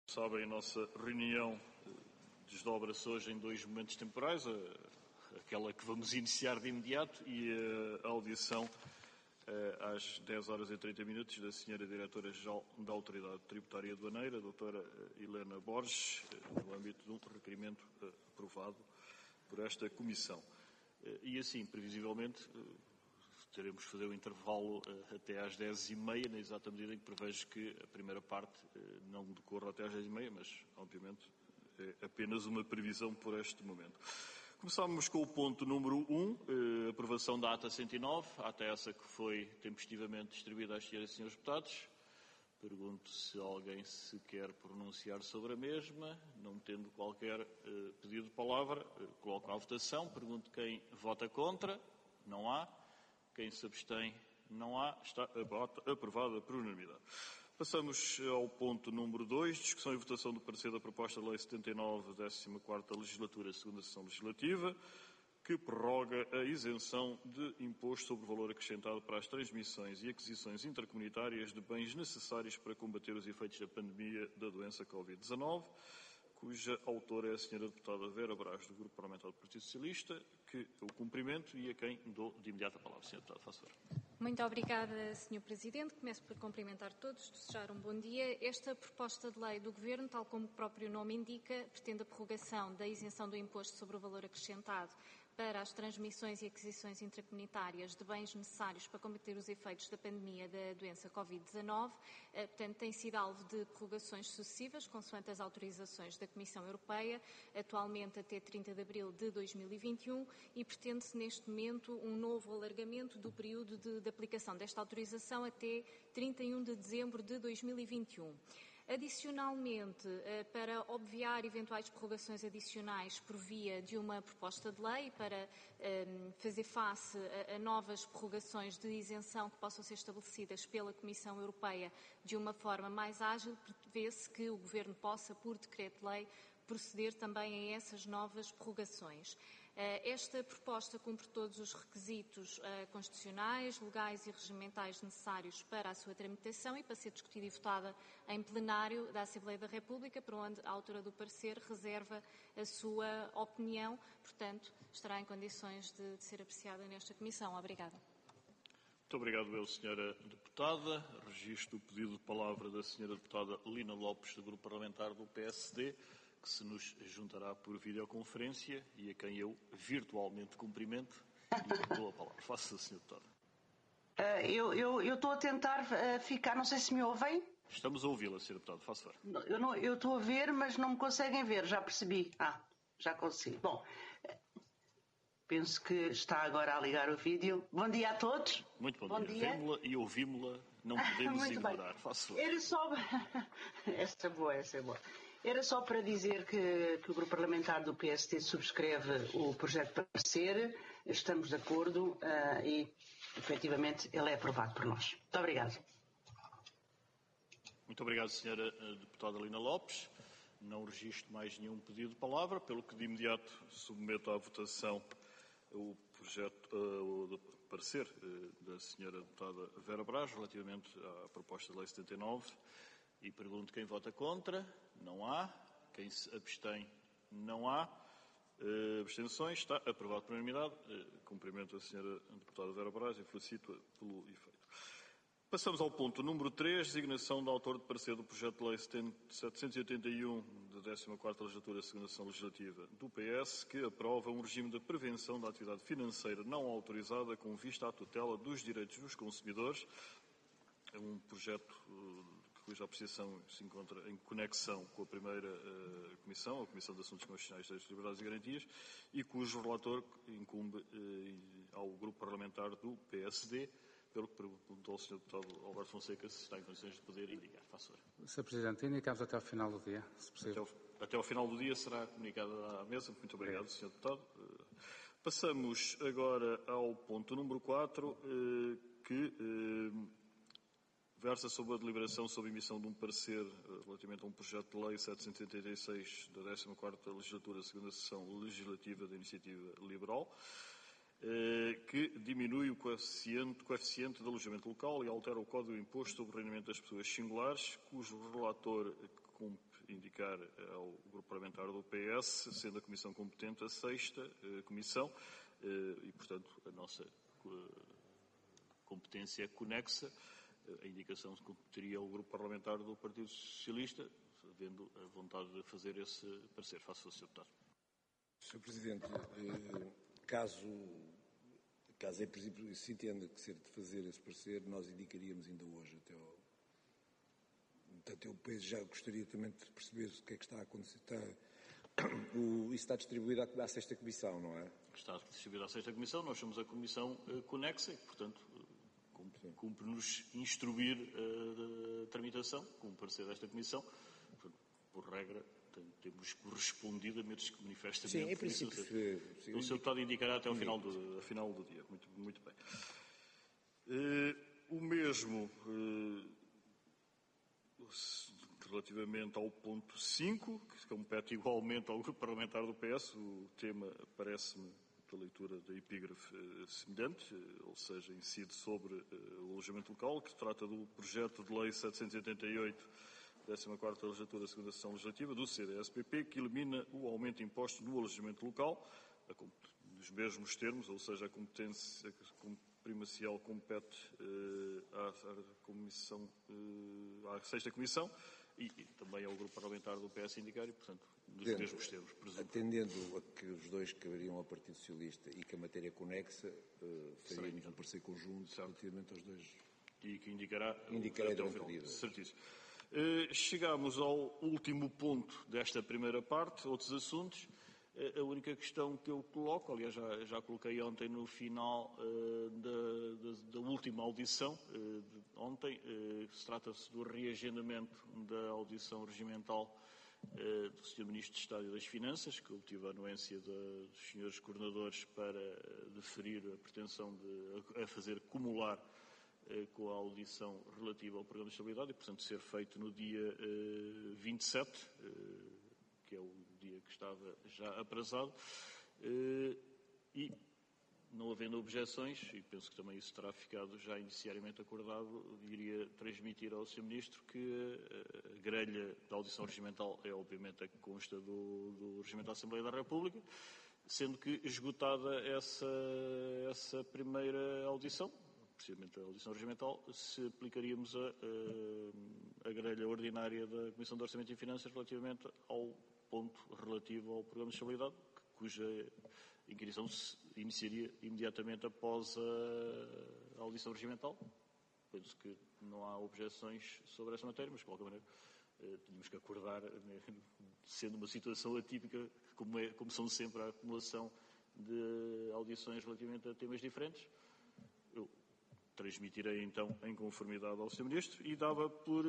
Sabem, a nossa reunião desdobra-se hoje em dois momentos temporais, aquela que vamos iniciar de imediato e a audição às 10 horas e 30 minutos da Sra. Diretora-Geral da Autoridade Tributária e Aduaneira, a doutora Helena Borges, no âmbito de um requerimento aprovado por esta Comissão. E assim, previsivelmente, teremos que fazer o intervalo até às 10h30, na exata medida em que prevejo que a primeira parte não decorra até às 10h30, mas, obviamente, é apenas uma previsão por este momento. Começamos com o ponto número 1, aprovação da ata 109, ata essa que foi tempestivamente distribuída às senhoras e senhores deputados. Pergunto se alguém se quer pronunciar sobre a mesma, não tendo qualquer pedido de palavra, coloco à votação. Pergunto quem vota contra. Não há. Quem se abstém? Não há. Está aprovada por unanimidade. Passamos ao ponto número 2, discussão e votação do parecer da proposta de lei 79, 14ª legislatura, segunda sessão legislativa, que prorroga a isenção de imposto sobre valor acrescentado para as transmissões e aquisições intercomunitárias de bens necessários para combater os efeitos da pandemia da doença Covid-19, cuja autora é a Sra. Deputada Vera Braz, do Grupo Parlamentar do Partido Socialista, que eu cumprimento e a quem dou de imediato a palavra. Sra. Deputada, faça favor. Muito obrigada, Sr. Presidente. Começo por cumprimentar todos, desejar um bom dia. Esta proposta de lei do Governo, tal como o próprio nome indica, pretende a prorrogação da isenção do imposto sobre o valor acrescentado para as transmissões e aquisições intracomunitárias de bens necessários para combater os efeitos da pandemia da doença Covid-19. Portanto, tem sido alvo de prorrogações sucessivas, consoante as autorizações da Comissão Europeia, atualmente até 30 de abril de 2021, e pretende-se neste momento um novo alargamento do período de aplicação desta autorização até 31 de dezembro de 2021. Adicionalmente, para obviar eventuais prorrogações adicionais por via de uma proposta de lei, para fazer face a novas prorrogações de isenção que possam ser estabelecidas pela Comissão Europeia de uma forma mais ágil, prevê-se que o Governo possa, por decreto-lei, proceder também a essas novas prorrogações. Esta proposta cumpre todos os requisitos constitucionais, legais e regimentais necessários para a sua tramitação e para ser discutida e votada em plenário da Assembleia da República, para onde a autora do parecer reserva a sua opinião. Portanto, estará em condições de ser apreciada nesta Comissão. Obrigada. Muito obrigado, eu, Sra. Deputada. Registro o pedido de palavra da Sra. Deputada Lina Lopes, do Grupo Parlamentar do PSD, que se nos juntará por videoconferência e a quem eu virtualmente cumprimento e dou a palavra. Faça, Sra. Deputada. Eu estou a tentar ficar, não sei se me ouvem. Estamos a ouvi-la, Sra. Deputada, faça favor. Eu estou a ver, mas não me conseguem ver, já percebi. Já consegui. Bom, penso que está agora a ligar o vídeo. Bom dia a todos. Muito bom dia. Vemo-la e ouvimos-la, não podemos ignorar. Faça favor. Era só... Essa é boa. Era só para dizer que o Grupo Parlamentar do PSD subscreve o projeto de parecer, estamos de acordo e, efetivamente, ele é aprovado por nós. Muito obrigado. Muito obrigado, Sra. Deputada Lina Lopes. Não registro mais nenhum pedido de palavra, pelo que de imediato submeto à votação o projeto de parecer da Sra. Deputada Vera Braz relativamente à proposta de lei 79. E pergunto quem vota contra. Não há. Quem se abstém? Não há. Abstenções? Está aprovado por unanimidade. Cumprimento a Sra. Deputada Vera Braz e felicito-a pelo efeito. Passamos ao ponto número 3, designação do autor de parecer do projeto de lei 781 da 14ª legislatura, segunda sessão legislativa do PS, que aprova um regime de prevenção da atividade financeira não autorizada com vista à tutela dos direitos dos consumidores. É um projeto cuja apreciação se encontra em conexão com a primeira Comissão, a Comissão de Assuntos Constitucionais, Direitos, Liberdades e Garantias, e cujo relator incumbe ao Grupo Parlamentar do PSD, pelo que perguntou ao Sr. Deputado Alberto Fonseca se está em condições de poder indicar. Faça favor. Sr. Presidente, indicamos até ao final do dia, se possível. Até ao final do dia será comunicada à mesa. Muito obrigado, Sr. Deputado. Passamos agora ao ponto número 4, que versa sobre a deliberação sobre a emissão de um parecer relativamente a um projeto de lei 786 da 14ª legislatura, segunda sessão legislativa da Iniciativa Liberal, que diminui o coeficiente de alojamento local e altera o Código de Imposto sobre o rendimento das pessoas singulares, cujo relator cumpre indicar ao Grupo Parlamentar do PS, sendo a Comissão competente a 6ª Comissão, e, portanto, a nossa competência é conexa. A indicação que teria o Grupo Parlamentar do Partido Socialista, havendo a vontade de fazer esse parecer. Faça o Sr. Deputado. Sr. Presidente, caso em princípio se entenda que ser de fazer esse parecer, nós indicaríamos ainda hoje até ao... Portanto, eu já gostaria também de perceber o que é que está a acontecer. Isso está distribuído à 6ª Comissão, não é? Está distribuído à 6ª Comissão, nós somos a Comissão conexa e, portanto, cumpre-nos instruir a tramitação, com o parecer desta Comissão. Por regra, temos correspondido a menos que manifestamente... Sim, em princípio... O Sr. Deputado indicará até ao final do dia. Muito bem. O mesmo... relativamente ao ponto 5, que compete igualmente ao Grupo Parlamentar do PS, o tema parece-me, pela leitura da epígrafe, semelhante, ou seja, incide sobre o alojamento local, que trata do projeto de lei 788, 14ª legislatura, 2ª sessão legislativa, do CDS-PP, que elimina o aumento de impostos no alojamento local, nos mesmos termos, ou seja, a competência primacial compete à 6ª Comissão e também ao Grupo Parlamentar do PS indicar e, portanto, dos mesmos termos, presumo. Atendendo a que os dois caberiam ao Partido Socialista e que a matéria conexa, faríamos um parecer conjunto relativamente aos dois. E que indicará até ao final. Certíssimo. Chegamos ao último ponto desta primeira parte, outros assuntos. A única questão que eu coloco, aliás, já coloquei ontem no final da última audição, ontem, se trata-se do reagendamento da audição regimental do Sr. Ministro de Estado e das Finanças, que obtive a anuência dos senhores coordenadores para deferir a pretensão de fazer cumular com a audição relativa ao Programa de Estabilidade e, portanto, ser feito no dia 27, que é o dia que estava já aprazado, e não havendo objeções, e penso que também isso terá ficado já inicialmente acordado, iria transmitir ao Sr. Ministro que a grelha da audição regimental é obviamente a que consta do Regimento da Assembleia da República, sendo que esgotada essa primeira audição, precisamente a audição regimental, se aplicaríamos a grelha ordinária da Comissão de Orçamento e Finanças relativamente ao ponto relativo ao Programa de Estabilidade, cuja inquirição se iniciaria imediatamente após a audição regimental. Penso que não há objeções sobre essa matéria, mas, de qualquer maneira, tínhamos que acordar, sendo uma situação atípica, como são sempre a acumulação de audições relativamente a temas diferentes. Eu transmitirei, então, em conformidade ao Sr. Ministro e dava por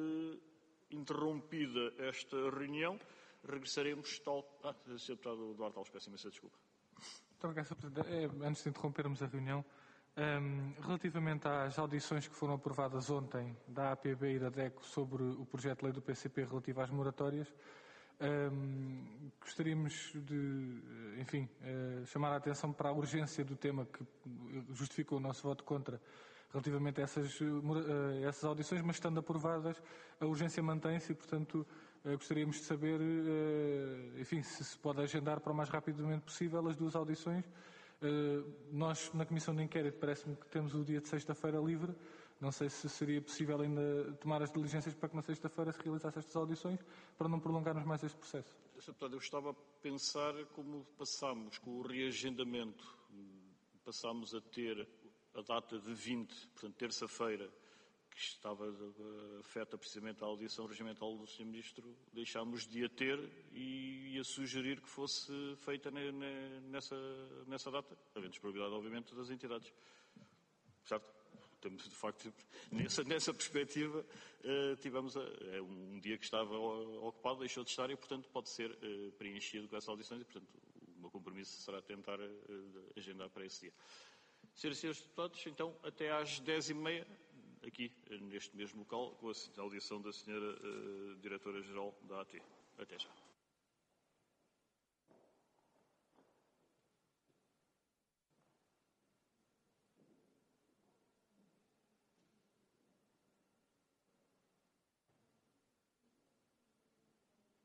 interrompida esta reunião. Regressaremos tal... Sr. Deputado Duarte Alves, peço imensa desculpa. Muito obrigado, Sr. Presidente. Antes de interrompermos a reunião, relativamente às audições que foram aprovadas ontem da APB e da DECO sobre o projeto de lei do PCP relativo às moratórias, gostaríamos de, enfim, chamar a atenção para a urgência do tema que justificou o nosso voto contra relativamente a essas audições, mas estando aprovadas, a urgência mantém-se e, portanto, gostaríamos de saber, enfim, se pode agendar para o mais rapidamente possível as duas audições. Nós, na Comissão de Inquérito, parece-me que temos o dia de sexta-feira livre. Não sei se seria possível ainda tomar as diligências para que na sexta-feira se realizassem estas audições, para não prolongarmos mais este processo. Sr. Deputado, eu estava a pensar como passámos com o reagendamento, passámos a ter a data de 20, portanto, terça-feira, que estava afeta precisamente a audição regimental do Sr. Ministro, deixámos de a ter e a sugerir que fosse feita nessa data, havendo disponibilidade, obviamente, das entidades. Certo? Temos, de facto, nessa perspectiva, tivemos um dia que estava ocupado, deixou de estar e, portanto, pode ser preenchido com essas audições e, portanto, o meu compromisso será tentar agendar para esse dia. Senhoras e senhores deputados, então, até às 10h30, aqui, neste mesmo local, com a audição da Sra. Diretora-Geral da AT. Até já.